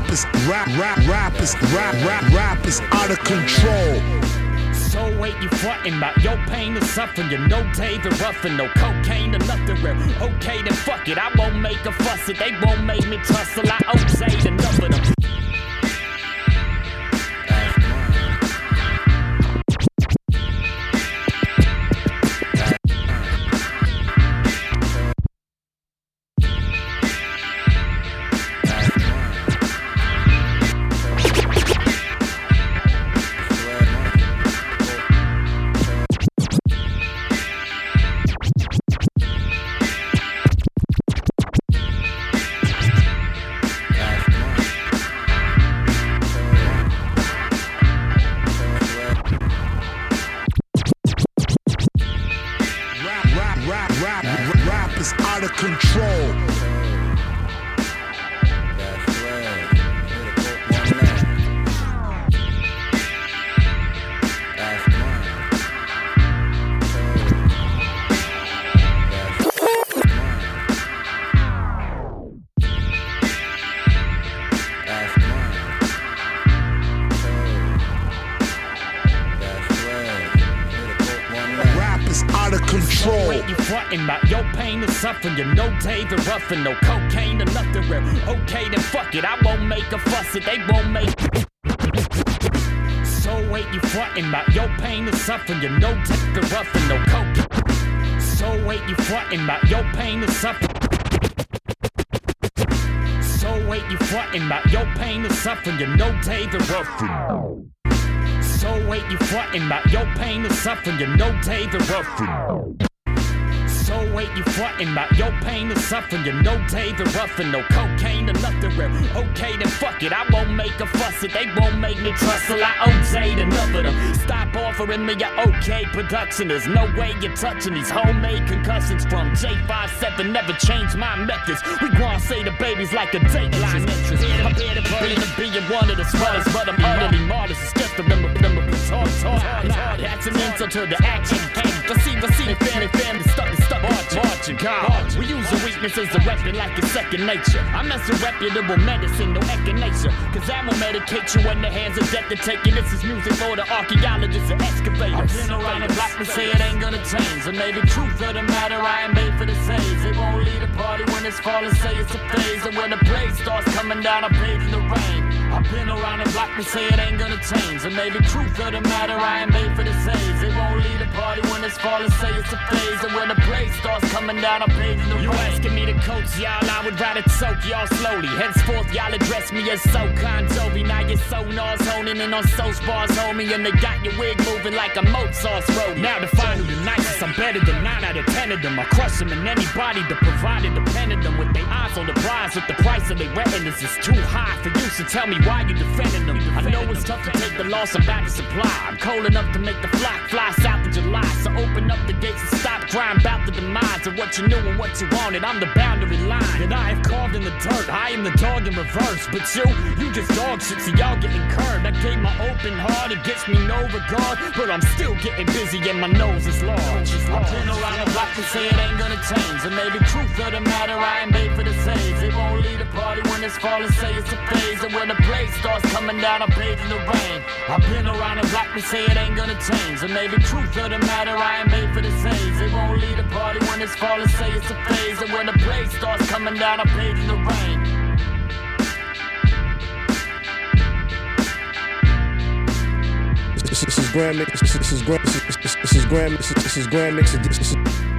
rappers out of control. So wait, you frontin' about your pain and suffering. You know David Ruffin, no cocaine or nothing real. Okay, then fuck it, I won't make a fuss it. They won't make me tussle, I OJ enough of them. Rappers out of control. Out of control. Wait, you frontin' about your pain and suffering. You know David Ruffin, no cocaine or nothing real. Okay, then fuck it, I won't make a fuss it. They won't make. So wait, you frontin' about your pain and suffering. You know David Ruffin, no cocaine. So wait, you frontin' about your pain and suffering. So wait, you frontin' about your pain and suffering. You know David Ruffin. So wait, you frontin' about your pain and suffering. You know David Ruffin. So wait, you frontin' about your pain and suffering. You know David Ruffin, no cocaine or nothing real. Okay, then fuck it, I won't make a fuss it. They won't make me tussle, I OJ'd enough of them. Stop offering me your okay production. There's no way you're touching these homemade concussions from J57. Never change my methods. We gon' say the baby's like a dateline interest. I'm here to burn to being one of the smartest, but I'm utterly modest. It's just a remember, talk. Nah, that's an insult to the action. Receive, family, stuck, marching. God, we use your weakness as a weapon like it's second nature. I mess with reputable medicine, no echinacea. Cause that will medicate you in the hands of death to take you. This is music for the archaeologists and excavators. I've been around the block to say it ain't gonna change. And maybe truth of the matter, I ain't made for this haze. It won't lead a party when it's falling, say it's a phase. And when the blaze starts coming down, I bathe in the rain. I've been around the block to say it ain't gonna change. And maybe truth of the matter, I ain't made for this haze. It won't lead a party when it's falling, say it's a phase. And when the blaze starts coming down, I bathe in the rain. You asking me to coach y'all, I would rather choke y'all slowly. Henceforth, y'all address me as so Jovi. Now your sonar's honing in on so bars, homie. And they got your wig moving like a Mozart's road. Now the final the nicest, I'm better than 9 out of 10 of them. I crush them and anybody that provided depended them. With their eyes on the prize, with the price of their retinas is too high for you. So tell me why you defending them. I know it's tough to take the loss, I'm back to supply. I'm cold enough to make the flock fly south of July. So open up the gates and stop crying about the demise of what you knew and what you wanted. I'm the boundary line that I have carved in the dirt. I am the dog in reverse, but you just dog shit, so y'all getting curved. I gave my open heart, it gets me no regard, but I'm still getting busy and my nose is large. I've been around the block to say it ain't gonna change. And maybe truth of the matter, I ain't made for this haze. It won't lead a party when it's falling, say it's a phase. And when the blaze starts coming down, I bathe in the rain. I've been around the block to say it ain't gonna change. And maybe truth of the matter, I ain't made for this haze. It won't lead a party when it's falling, say it's a phase. And when the blaze starts coming down, I bathe in the rain. This is Grand Mix. This is Grand Mix.